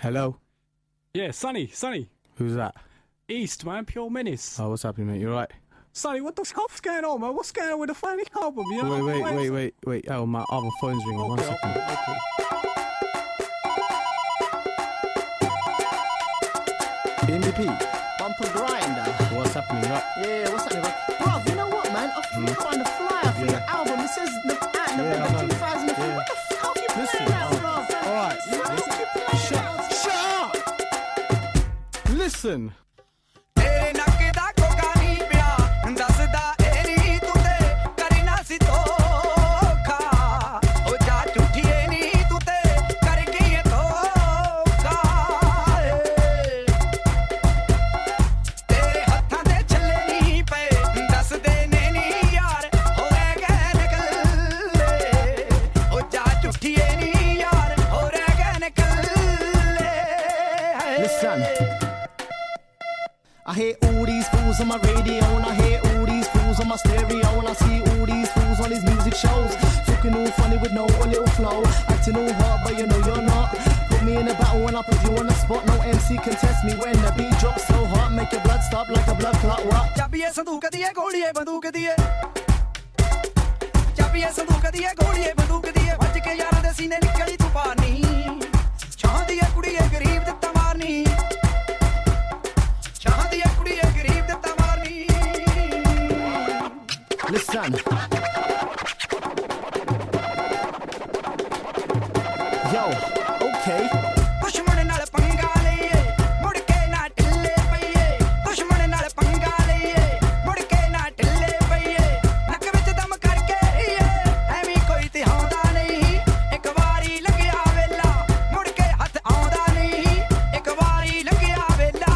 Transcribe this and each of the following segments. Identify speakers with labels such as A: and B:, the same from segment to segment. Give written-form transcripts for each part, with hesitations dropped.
A: Hello?
B: Yeah, Sonny.
A: Who's that?
B: East, man, Pure Menace.
A: Oh, what's happening, mate? You alright?
B: Sonny, what the fuck's going on, man? What's going on with the Funny album? You know?
A: Wait. Oh, my other phone's ringing. One second.
B: Okay.
A: MVP,
C: Bumper grinder.
A: what's happening, right?
C: Yeah, what's happening, bro? Bruv, you know what, man? I flew on the flyer for your album. It says November 2003.
A: Yeah.
C: What the fuck? How you playing
A: Listen,
C: that, bruv?
A: Alright,
C: How you playing that?
A: shut up! Listen.
D: ਤੇਰੇ ਨੱਕ ਦਾ ਕੋਕਾ ਨਹੀਂ ਪਿਆ ਦੱਸਦਾ ਇਹ ਨਹੀਂ ਤੂੰ ਤੇ ਕਰਨਾ ਸੀ ਧੋਖਾ ਉਹ ਜਾ ਝੂਠੀਏ ਨਹੀਂ ਤੂੰ ਤੇ ਕਰ ਗਈ ਧੋਖਾ ਤੇਰੇ ਹੱਥਾਂ ਦੇ ਛੱਲੇ ਨਹੀਂ ਪਏ ਦੱਸਦੇ ਨੇ ਨਹੀਂ ਯਾਰ ਹੋ ਰਹਿ ਗਏ ਨਿਕਲੇ ਉਹ ਜਾ ਝੂਠੀਏ ਨਹੀਂ ਯਾਰ ਹੋ ਰਹਿ ਗਏ ਨਿਕਲੇ
C: Listen. I hear all these fools on my radio and I hear all these fools on my stereo and I see all these fools on these music shows looking all funny with no little flow, acting all hard but you know you're not. Put me in a battle and I put you on the spot. No MC can test me when the beat drops so hard, make your blood stop like a blood clot. What?
D: ਚਾਬੀਏ ਸੰਦੂਕ ਦੀਏ ਗੋਲੀਏ ਬੰਦੂਕ ਦੀਏ ਚਾਬੀਏ ਸੰਦੂਕ ਦੀਏ ਗੋਲੀਏ ਬੰਦੂਕ ਦੀਏ ਵੱਜ ਕੇ ਯਾਰਾਂ ਦੇ ਸੀਨੇ ਨਿਕਲੀ ਤੂਫਾਨੀ ਚਾਹਦੀ ਏ ਕੁੜੀਏ ਗਰੀਬ ਦਿੱਤਾ ਮਾਰਨੀ ਚਾਹਦੀ ਏ ਕੁੜੀਏ ਗਰੀਬ ਦਿੱਤਾ ਮਾਰਨੀ
C: Listen. Yo, okay.
D: ਦੁਸ਼ਮਣ ਨਾਲ ਪੰਗਾ ਲਈਏ ਮੁੜ ਕੇ ਨਾ ਢਿੱਲੇ ਪਈਏ ਦੁਸ਼ਮਣ ਨਾਲ ਪੰਗਾ ਲਈਏ ਮੁੜ ਕੇ ਨਾ ਢਿੱਲੇ ਪਈਏ ਨੱਕ ਵਿੱਚ ਦਮ ਕਰਕੇ ਐਵੇਂ ਕੋਈ ਤਿਹਾਉਂਦਾ ਨਹੀਂ ਇੱਕ ਵਾਰੀ ਲੱਗਿਆ ਵੇਲਾ ਮੁੜ ਕੇ ਹੱਥ ਆਉਂਦਾ ਨਹੀਂ ਇੱਕ ਵਾਰੀ ਲੱਗਿਆ ਵੇਲਾ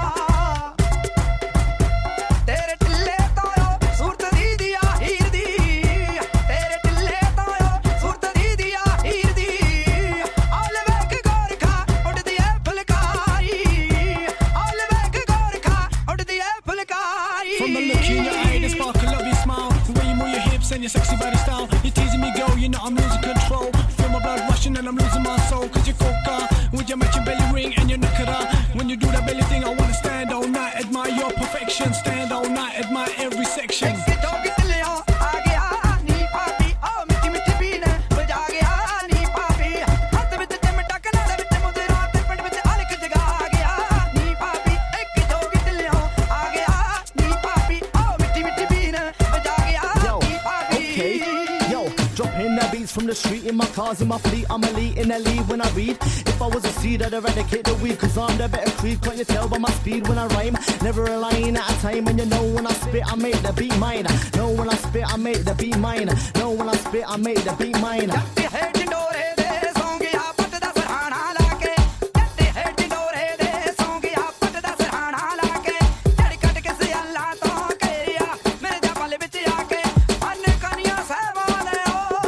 D: ਤੇਰੇ ਢਿੱਲੇ ਤੋਂ ਸੂਰਤ ਦੀ ਦਿਆ ਹੀਰ ਦੀ ਤੇਰੇ ਢਿੱਲੇ ਤੋਂ ਸੂਰਤ ਦੀ ਦਿਆ ਹੀਰ ਦੀ ਆਲ ਵੇਖ ਗੋਰਖਾ ਉੱਡਦੀ ਏ ਫੁਲਕਾਰੀ ਆਲ ਵੇਖ ਗੋਰਖਾ ਉੱਡਦੀ ਏ phulkari
E: From the look in your eye, the sparkle of your smile, the way you move your hips and your sexy body style, you're teasing me, girl. You know I'm losing control. Feel my blood rushing and I'm losing my soul. 'Cause you coca with your matching belly ring and your knickera. When you do that belly thing, I wanna stand all night, admire your perfection. Stand all night, admire every section.
D: ਕਿ ਜੋਗ ਢਿੱਲਿਆ ਆ ਗਿਆ ਨੀ ਪਾਪੀ ਓ ਮਿੱਠੀ ਮਿੱਠੀ ਪੀਣ ਵਜਾ ਗਿਆ ਨੀ ਪਾਪੀ ਹੱਥ ਵਿੱਚ ਚਿਮਟਾ ਕਨਾਲੇ ਵਿੱਚ ਮੁਦਰਾ ਤੇ ਪਿੰਡ ਵਿੱਚ ਅਲਖ ਜਗਾ ਗਿਆ ਨੀ ਪਾਪੀ ਇੱਕ ਜੋਗ ਢਿੱਲਿਆ ਆ ਗਿਆ ਨੀ ਪਾਪੀ ਓ ਮਿੱਠੀ ਮਿੱਠੀ ਪੀਣ ਵਜਾ ਗਿਆ
C: Yo,
D: ਨੀ ਪਾਪੀ
C: okay. Yo, dropping the beats from the street in my cars, in my fleet. I'm elite in the lead when I read. If I was a seed, I'd eradicate the weed. 'Cause I'm the better creed. Can't you tell by my speed when I rhyme? Never a line at a time. And you know when I spit, I make the beat mine. Know when I spit, I make the beat mine. Know when I spit, I make the beat mine.
D: ਜੱਟ ਹੈ ਢਿੰਡੋਰੇ ਦੇ ਸੌਂ ਗਿਆ ਪੱਟ ਦਾ ਸਰਹਾਣਾ ਲਾ ਕੇ ਜੱਟ ਹੈ ਢਿੰਡੋਰੇ ਦੇ ਸੌਂ ਗਿਆ ਪੱਟ ਦਾ ਸਰਹਾਣਾ ਲਾ ਕੇ ਝੜ ਕੱਟ ਕੇ ਸਿਆਲਾਂ ਤੋਂ ਘੇਰਿਆ ਮੇਰੇ ਜਾ ਪਲ ਵਿੱਚ ਆ ਕੇ ਪੰਨ ਕਨੀਆਂ ਸਹਿਬਾਂ ਨੇ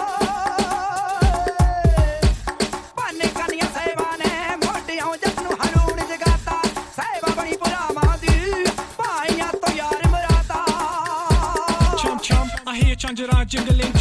D: ਪੰਨ ਕਨੀਆਂ ਸਹਿਬਾਂ ਨੇ ਮੋਢਿਆਂ ਜੱਟ ਨੂੰ ਹਲੂਣ ਜਗਾਤਾ ਸਹਿਬਾ ਬਣੀ ਪੁਰਾਵਾਂ ਦੀ ਭਾਈਆਂ ਤੋਂ ਯਾਰ ਮਰਾਤਾ
E: Chum chum, I hear Chandra jingling